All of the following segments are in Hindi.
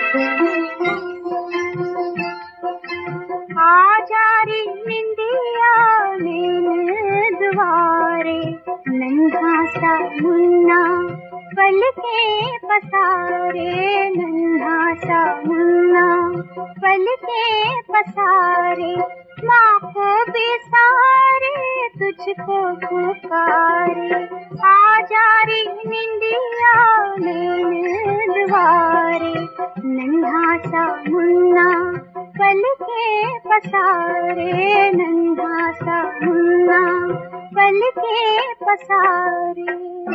आजारी निंदिया मेरे द्वारे, नन्हा सा मुन्ना पल के पसारे, नन्हा सा मुन्ना पल के पसारे। माँ को बेसारे तुझको पुकारे, आजारी निंदिया मेरे द्वारे, नन्हा सा मुन्ना पल के पसारे, नन्हा सा मुन्ना पल के पसारे।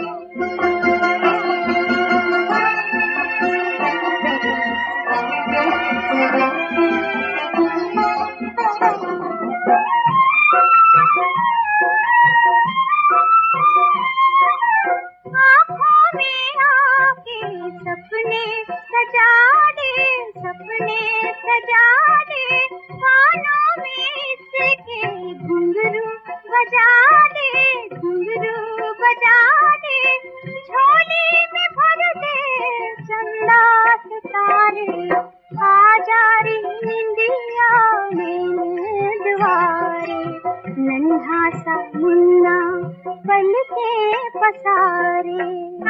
आँखों में आके सपने सजा दे, सपने सजा दे, कानों में इसके घुंघरू बजा दे, घुंघरू बजा दे, झोली में भर दे चंदा सितारे, आजारी निंदिया मेरे द्वारे, नन्हा सा मुन्ना पल के पसारे।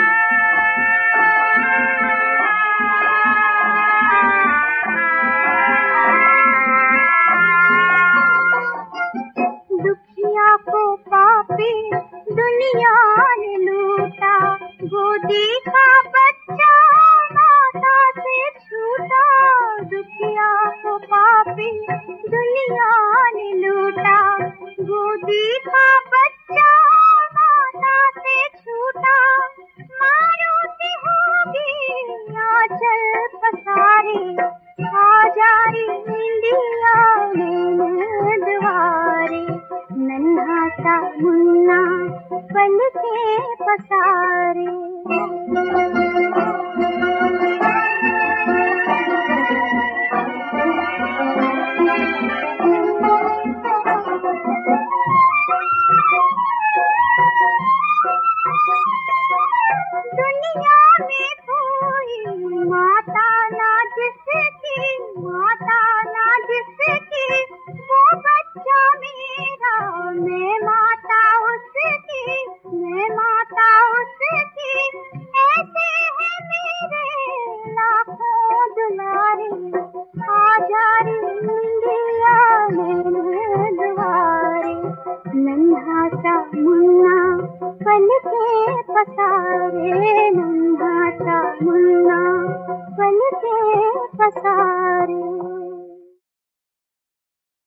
दुखिया को पापी दुनिया ने लूटा, गोदी का बच्चा माता से छूटा, दुखिया को पापी दुनिया ने लूटा, गोदी का बच्चा माता से छूटा। मारूती होगी आंचल पसारे, आजारी निंदिया मेरे द्वारे, नन्हा सा मुन्ना पल के पसारे। दुनिया में कोई माता ना जिसकी, माता ना जिसकी, वो बच्चा मेरा, मैं माता उसकी, मैं माता उसकी। ऐसे है मेरे लाखों दुलारे, आजारी निंदिया मेरे द्वारे, नन्हा सा मुन्ना पल के पसारे, नन्हा सा मुन्ना पल के